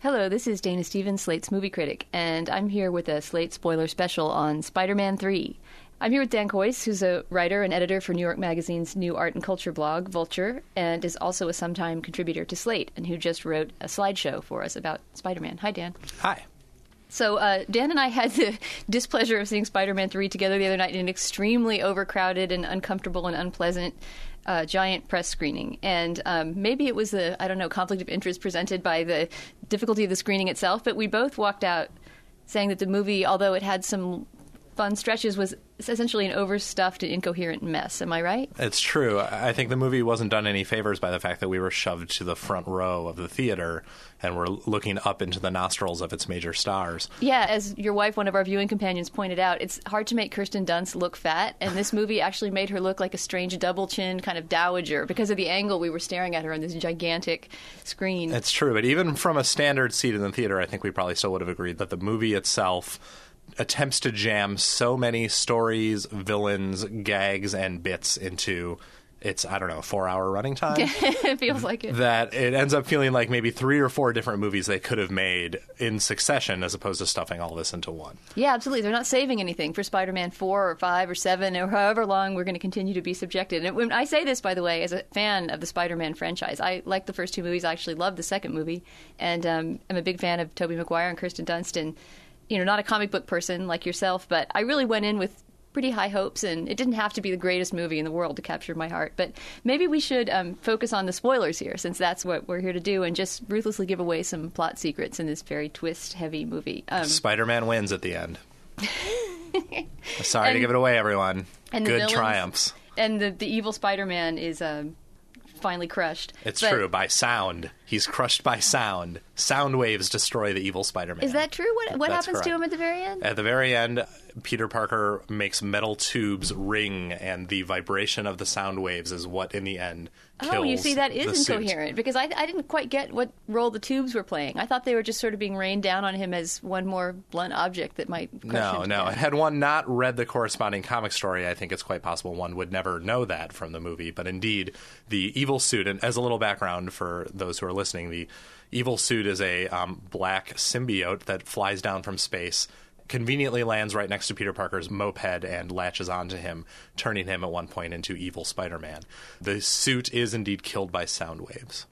Hello, this is Dana Stevens, Slate's movie critic, and I'm here with a Slate spoiler special on Spider-Man 3. I'm here with Dan Kois, who's a writer and editor for New York Magazine's new art and culture blog, Vulture, and is also a sometime contributor to Slate, and who just wrote a slideshow for us about Spider-Man. Hi, Dan. Hi. So Dan and I had the displeasure of seeing Spider-Man 3 together the other night in an extremely overcrowded and uncomfortable and unpleasant giant press screening. And maybe it was the, conflict of interest presented by the difficulty of the screening itself, but we both walked out saying that the movie, although it had some fun stretches, was essentially an overstuffed and incoherent mess. Am I right? It's true. I think the movie wasn't done any favors by the fact that we were shoved to the front row of the theater and were looking up into the nostrils of its major stars. Yeah, as your wife, one of our viewing companions, pointed out, it's hard to make Kirsten Dunst look fat, and this movie actually made her look like a strange double-chinned kind of dowager because of the angle we were staring at her on this gigantic screen. It's true, but even from a standard seat in the theater, I think we probably still would have agreed that the movie itself attempts to jam so many stories, villains, gags, and bits into its, 4-hour running time. It feels like it. That it ends up feeling like maybe 3 or 4 different movies they could have made in succession as opposed to stuffing all this into one. Yeah, absolutely. They're not saving anything for Spider-Man 4 or 5 or 7 or however long we're going to continue to be subjected. And when I say this, by the way, as a fan of the Spider-Man franchise, I like the first 2 movies. I actually love the second movie. And I'm a big fan of Tobey Maguire and Kirsten Dunst. And not a comic book person like yourself, but I really went in with pretty high hopes, and it didn't have to be the greatest movie in the world to capture my heart. But maybe we should focus on the spoilers here, since that's what we're here to do, and just ruthlessly give away some plot secrets in this very twist-heavy movie. Spider-Man wins at the end. Sorry to give it away, everyone. And good triumphs. And the evil Spider-Man is finally crushed. It's true, by sound. He's crushed by sound. Sound waves destroy the evil Spider-Man. Is that true? What happens correct. to him at the very end? At the very end, Peter Parker makes metal tubes ring, and the vibration of the sound waves is what, in the end, kills Oh, you see, that is the incoherent, suit. because I didn't quite get what role the tubes were playing. I thought they were just sort of being rained down on him as one more blunt object that might crush him to death. Had one not read the corresponding comic story, I think it's quite possible one would never know that from the movie. But indeed, the evil suit, and as a little background for those who are listening, the evil suit is a black symbiote that flies down from space, conveniently lands right next to Peter Parker's moped and latches onto him, turning him at one point into evil Spider-Man. The suit is indeed killed by sound waves.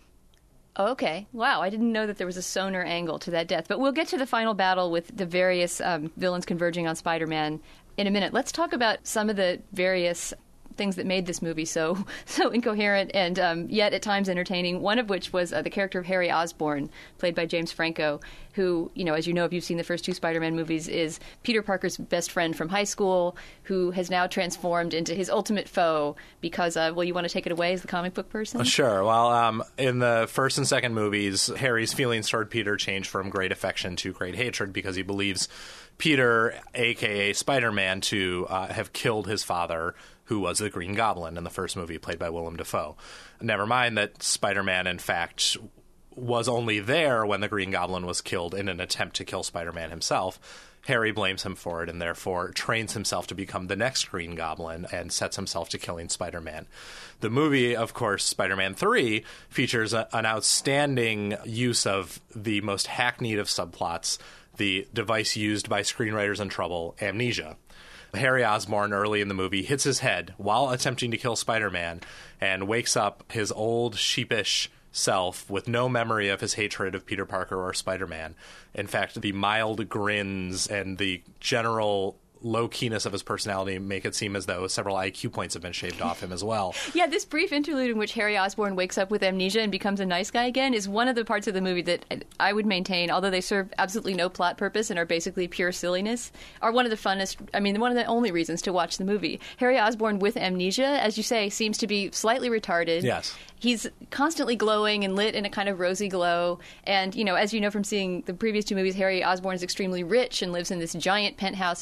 Okay. Wow, I didn't know that there was a sonar angle to that death. But we'll get to the final battle with the various villains converging on Spider-Man in a minute. Let's talk about some of the various things that made this movie so incoherent and yet at times entertaining, one of which was the character of Harry Osborn, played by James Franco, who, as you know, if you've seen the first 2 Spider-Man movies, is Peter Parker's best friend from high school, who has now transformed into his ultimate foe because, you want to take it away as the comic book person? Sure. Well, in the first and second movies, Harry's feelings toward Peter change from great affection to great hatred because he believes Peter, a.k.a. Spider-Man, to have killed his father, who was the Green Goblin in the first movie, played by Willem Dafoe. Never mind that Spider-Man, in fact, was only there when the Green Goblin was killed in an attempt to kill Spider-Man himself. Harry blames him for it and therefore trains himself to become the next Green Goblin and sets himself to killing Spider-Man. The movie, of course, Spider-Man 3, features an outstanding use of the most hackneyed of subplots, the device used by screenwriters in trouble, amnesia. Harry Osborn, early in the movie, hits his head while attempting to kill Spider-Man and wakes up his old, sheepish self with no memory of his hatred of Peter Parker or Spider-Man. In fact, the mild grins and the general low-keyness of his personality make it seem as though several IQ points have been shaved off him as well. Yeah, this brief interlude in which Harry Osborn wakes up with amnesia and becomes a nice guy again is one of the parts of the movie that I would maintain, although they serve absolutely no plot purpose and are basically pure silliness, are one of the funnest, one of the only reasons to watch the movie. Harry Osborn with amnesia, as you say, seems to be slightly retarded. Yes. He's constantly glowing and lit in a kind of rosy glow. And, as you know from seeing the previous 2 movies, Harry Osborn is extremely rich and lives in this giant penthouse in Manhattan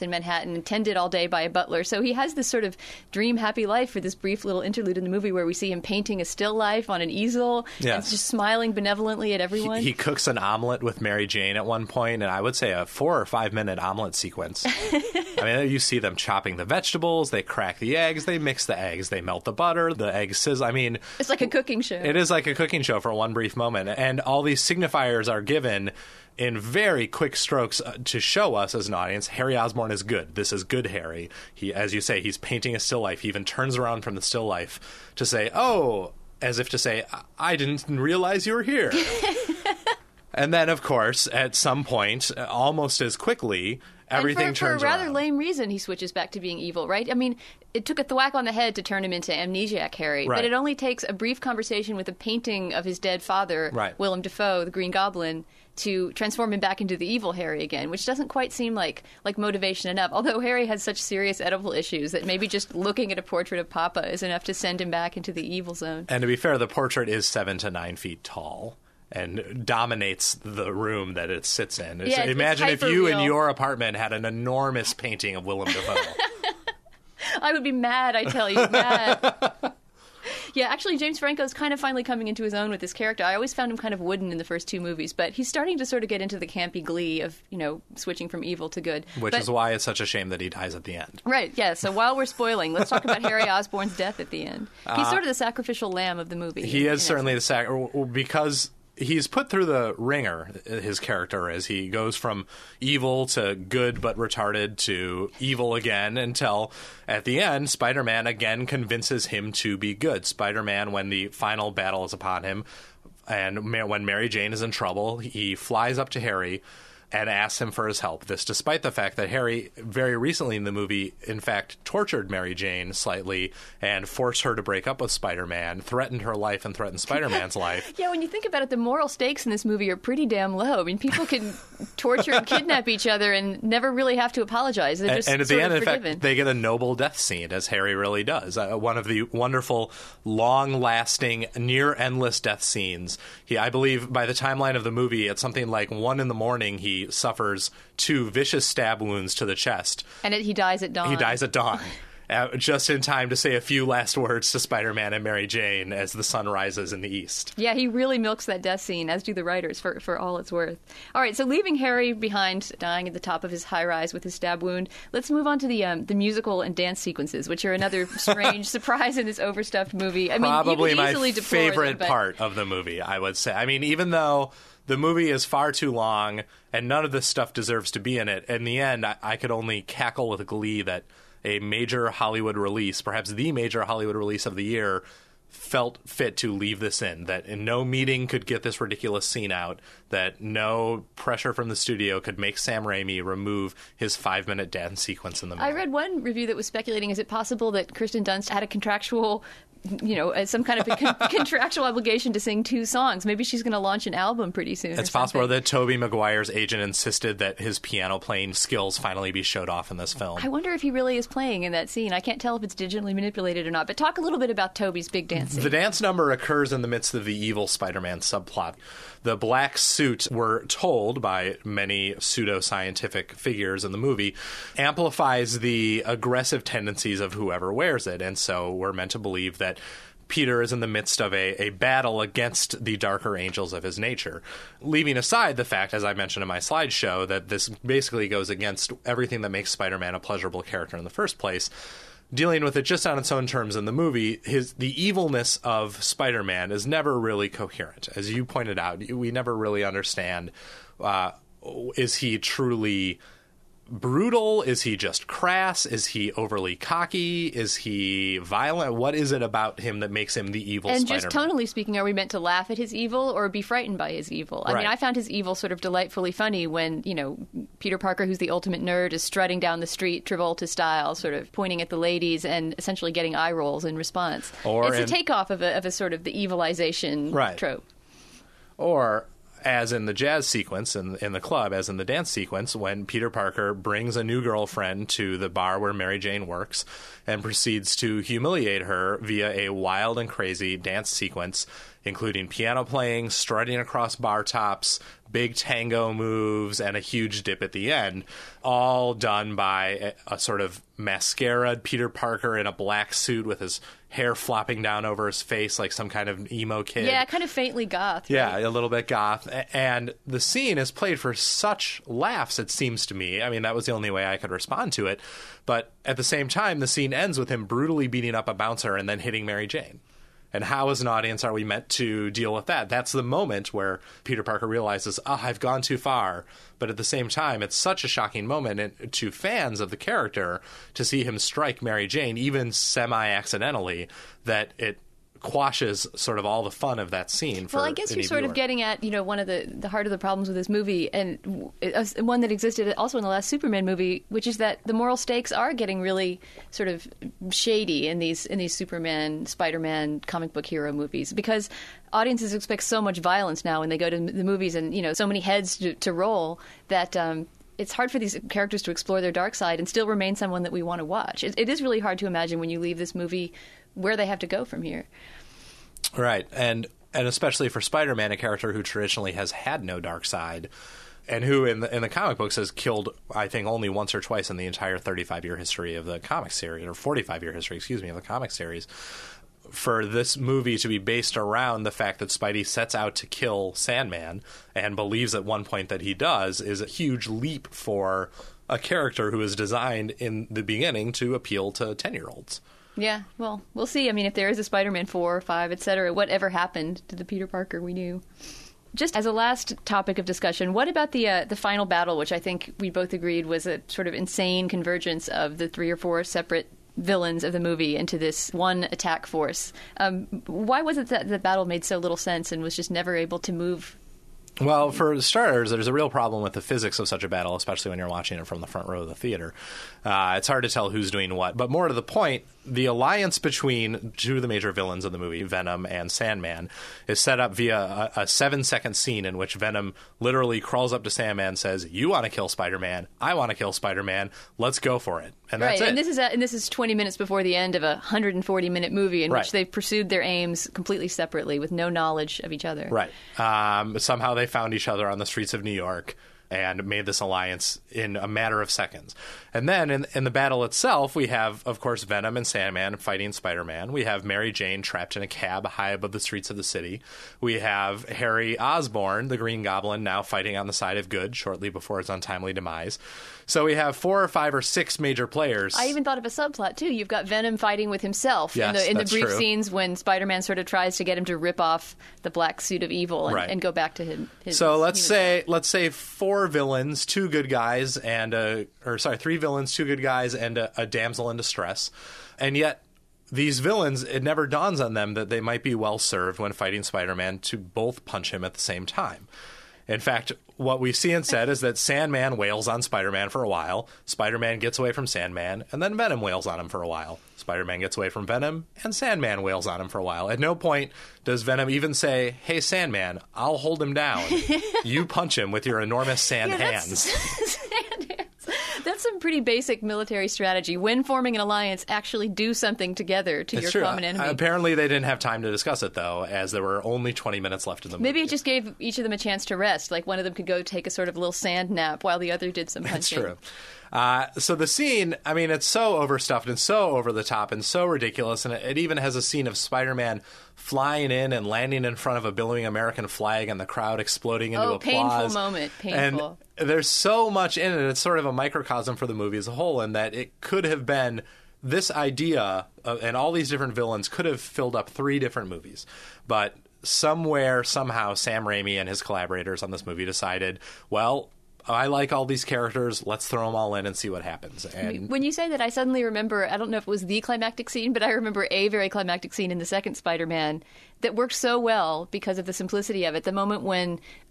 and tended all day by a butler. So he has this sort of dream happy life for this brief little interlude in the movie where we see him painting a still life on an easel and just smiling benevolently at everyone. He cooks an omelet with Mary Jane at one point, and I would say a 4 or 5 minute omelet sequence. I mean, you see them chopping the vegetables, they crack the eggs, they mix the eggs, they melt the butter, the eggs sizzle. I mean, it's like a cooking show. It is like a cooking show for one brief moment, and all these signifiers are given in very quick strokes to show us as an audience, Harry Osborn is good. This is good Harry. He, as you say, he's painting a still life. He even turns around from the still life to say, oh, as if to say, I didn't realize you were here. And then, of course, at some point, almost as quickly, everything turns around. For a rather lame reason, he switches back to being evil, right? I mean, it took a thwack on the head to turn him into amnesiac Harry, right. But it only takes a brief conversation with a painting of his dead father, right. Willem Dafoe, the Green Goblin, to transform him back into the evil Harry again, which doesn't quite seem like motivation enough. Although Harry has such serious edible issues that maybe just looking at a portrait of Papa is enough to send him back into the evil zone. And to be fair, the portrait is 7 to 9 feet tall and dominates the room that it sits in. Yeah, imagine if you real. in your apartment had an enormous painting of Willem Dafoe. I would be mad, I tell you, mad. Yeah, actually, James Franco's kind of finally coming into his own with this character. I always found him kind of wooden in the first 2 movies, but he's starting to sort of get into the campy glee of, switching from evil to good. Which is why it's such a shame that he dies at the end. Right, yeah. So while we're spoiling, let's talk about Harry Osborn's death at the end. He's sort of the sacrificial lamb of the movie. He is certainly the because he's put through the ringer, his character is. He goes from evil to good but retarded to evil again until, at the end, Spider-Man again convinces him to be good. Spider-Man, when the final battle is upon him, and when Mary Jane is in trouble, he flies up to Harry and asks him for his help. This despite the fact that Harry, very recently in the movie, in fact, tortured Mary Jane slightly and forced her to break up with Spider-Man, threatened her life and threatened Spider-Man's life. Yeah, when you think about it, the moral stakes in this movie are pretty damn low. I mean, people can torture and kidnap each other and never really have to apologize. They're just and at the end, in forgiven. fact, they get a noble death scene, as Harry really does. One of the wonderful, long-lasting, near-endless death scenes. I believe, by the timeline of the movie, at something like 1 in the morning, he suffers 2 vicious stab wounds to the chest. And he dies at dawn. He dies at dawn. Just in time to say a few last words to Spider-Man and Mary Jane as the sun rises in the east. Yeah, he really milks that death scene, as do the writers, for all it's worth. All right, so leaving Harry behind, dying at the top of his high-rise with his stab wound, let's move on to the musical and dance sequences, which are another strange surprise in this overstuffed movie. I mean, probably my them, favorite part of the movie, I would say. I mean, even though the movie is far too long and none of this stuff deserves to be in it, in the end, I could only cackle with glee that a major Hollywood release, perhaps the major Hollywood release of the year, felt fit to leave this in, that in no meeting could get this ridiculous scene out, that no pressure from the studio could make Sam Raimi remove his 5-minute dance sequence in the movie. I read one review that was speculating, is it possible that Kirsten Dunst had a contractual some kind of a contractual obligation to sing 2 songs. Maybe she's going to launch an album pretty soon. It's possible that Tobey Maguire's agent insisted that his piano playing skills finally be showed off in this film. I wonder if he really is playing in that scene. I can't tell if it's digitally manipulated or not. But talk a little bit about Tobey's big dance scene. The dance number occurs in the midst of the evil Spider-Man subplot. The black suit, we're told by many pseudo-scientific figures in the movie, amplifies the aggressive tendencies of whoever wears it. And so we're meant to believe that Peter is in the midst of a battle against the darker angels of his nature. Leaving aside the fact, as I mentioned in my slideshow, that this basically goes against everything that makes Spider-Man a pleasurable character in the first place, dealing with it just on its own terms in the movie, the evilness of Spider-Man is never really coherent. As you pointed out, we never really understand, is he truly brutal? Is he just crass? Is he overly cocky? Is he violent? What is it about him that makes him the evil and Spider-Man? Just tonally speaking, are we meant to laugh at his evil or be frightened by his evil? I mean, I found his evil sort of delightfully funny when, Peter Parker, who's the ultimate nerd, is strutting down the street Travolta style, sort of pointing at the ladies and essentially getting eye rolls in response. It's a takeoff of a sort of the evilization trope. Or, as in the jazz sequence in the club, as in the dance sequence, when Peter Parker brings a new girlfriend to the bar where Mary Jane works and proceeds to humiliate her via a wild and crazy dance sequence including piano playing, strutting across bar tops, big tango moves, and a huge dip at the end, all done by a sort of mascaraed Peter Parker in a black suit with his hair flopping down over his face like some kind of emo kid. Yeah, kind of faintly goth. Right? Yeah, a little bit goth. And the scene is played for such laughs, it seems to me. I mean, that was the only way I could respond to it. But at the same time, the scene ends with him brutally beating up a bouncer and then hitting Mary Jane. And how, as an audience, are we meant to deal with that? That's the moment where Peter Parker realizes, I've gone too far. But at the same time, it's such a shocking moment to fans of the character to see him strike Mary Jane, even semi-accidentally, that it quashes sort of all the fun of that scene for Well, I guess you're sort of getting at, one of the heart of the problems with this movie, and one that existed also in the last Superman movie, which is that the moral stakes are getting really sort of shady in these Superman, Spider-Man comic book hero movies, because audiences expect so much violence now when they go to the movies, and so many heads to roll that it's hard for these characters to explore their dark side and still remain someone that we want to watch. It is really hard to imagine when you leave this movie where they have to go from here. Right. And especially for Spider-Man, a character who traditionally has had no dark side, and who in the comic books has killed, I think, only once or twice in the entire 35-year history of the comic series, or 45-year history, excuse me, of the comic series. For this movie to be based around the fact that Spidey sets out to kill Sandman and believes at one point that he does is a huge leap for a character who is designed in the beginning to appeal to 10-year-olds. Yeah, well, we'll see. I mean, if there is a Spider-Man 4 or 5, etc., whatever happened to the Peter Parker we knew. Just as a last topic of discussion, what about the final battle, which I think we both agreed was a sort of insane convergence of the 3 or 4 separate villains of the movie into this one attack force? Why was it that the battle made so little sense and was just never able to move? Well, for starters, there's a real problem with the physics of such a battle, especially when you're watching it from the front row of the theater. It's hard to tell who's doing what. But more to the point, the alliance between two of the major villains of the movie, Venom and Sandman, is set up via a 7-second scene in which Venom literally crawls up to Sandman and says, "You want to kill Spider-Man. I want to kill Spider-Man. Let's go for it." And that's right, it. And this is 20 minutes before the end of a 140-minute movie in right. which they've pursued their aims completely separately with no knowledge of each other. Right. Somehow they found each other on the streets of New York and made this alliance in a matter of seconds. And then in the battle itself, we have, of course, Venom and Sandman fighting Spider-Man. We have Mary Jane trapped in a cab high above the streets of the city. We have Harry Osborn, the Green Goblin, now fighting on the side of good shortly before his untimely demise. So we have 4 or 5 or 6 major players. I even thought of a subplot, too. You've got Venom fighting with himself yes, in the brief true. scenes when Spider-Man sort of tries to get him to rip off the black suit of evil and, right. and go back to his So let's say 4 villains, 2 good guys, and 3 villains, 2 good guys, and a damsel in distress. And yet these villains, it never dawns on them that they might be well served when fighting Spider-Man to both punch him at the same time. In fact, what we see instead is that Sandman wails on Spider-Man for a while, Spider-Man gets away from Sandman, and then Venom wails on him for a while. Spider-Man gets away from Venom, and Sandman wails on him for a while. At no point does Venom even say, "Hey, Sandman, I'll hold him down. You punch him with your enormous sand hands." That's some pretty basic military strategy. When forming an alliance, actually do something together to your common enemy. Apparently they didn't have time to discuss it, though, as there were only 20 minutes left in the movie. Maybe it just gave each of them a chance to rest. Like one of them could go take a sort of little sand nap while the other did some punching. That's true. So the scene, I mean, it's so overstuffed and so over the top and so ridiculous, and it even has a scene of Spider-Man flying in and landing in front of a billowing American flag and the crowd exploding into applause. Painful moment. Painful. And there's so much in it. It's sort of a microcosm for the movie as a whole, in that it could have been this idea, and all these different villains could have filled up 3 different movies. But somewhere, somehow, Sam Raimi and his collaborators on this movie decided, well, I like all these characters. Let's throw them all in and see what happens. And when you say that, I suddenly remember, I don't know if it was the climactic scene, but I remember a very climactic scene in the second Spider-Man that worked so well because of the simplicity of it. The moment when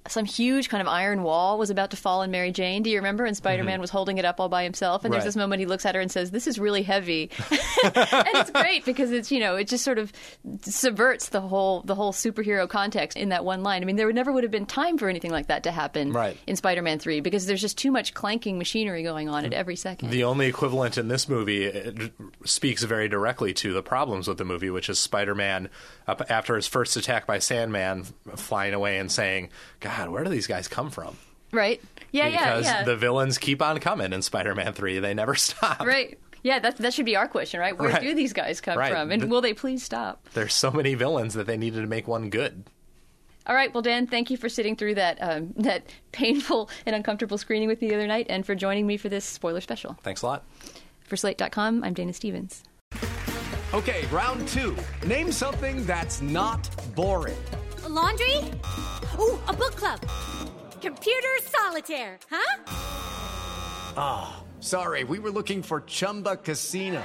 some huge kind of iron wall was about to fall on Mary Jane. Do you remember? And Spider-Man was holding it up all by himself. And there's this moment he looks at her and says, "This is really heavy." And it's great because it's, it just sort of subverts the whole superhero context in that one line. I mean, there never would have been time for anything like that to happen in Spider-Man 3 because there's just too much clanking machinery going on at every second. The only equivalent in this movie speaks very directly to the problems with the movie, which is Spider-Man, after his first attack by Sandman, flying away and saying, "God, where do these guys come from?" Right. Yeah, because the villains keep on coming in Spider-Man 3. They never stop. Right. Yeah, that should be our question, right? Where do these guys come from? And will they please stop? There's so many villains that they needed to make one good. All right. Well, Dan, thank you for sitting through that painful and uncomfortable screening with me the other night and for joining me for this spoiler special. Thanks a lot. For Slate.com, I'm Dana Stevens. Okay, round 2. Name something that's not boring. A laundry? Ooh, a book club. Computer solitaire, huh? Ah, sorry, we were looking for Chumba Casino.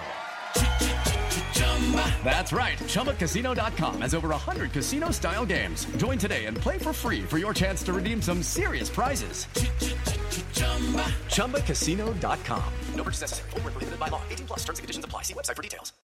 That's right, ChumbaCasino.com has over 100 casino-style games. Join today and play for free for your chance to redeem some serious prizes. ChumbaCasino.com. No purchase necessary. Void where prohibited by law. 18+ terms and conditions apply. See website for details.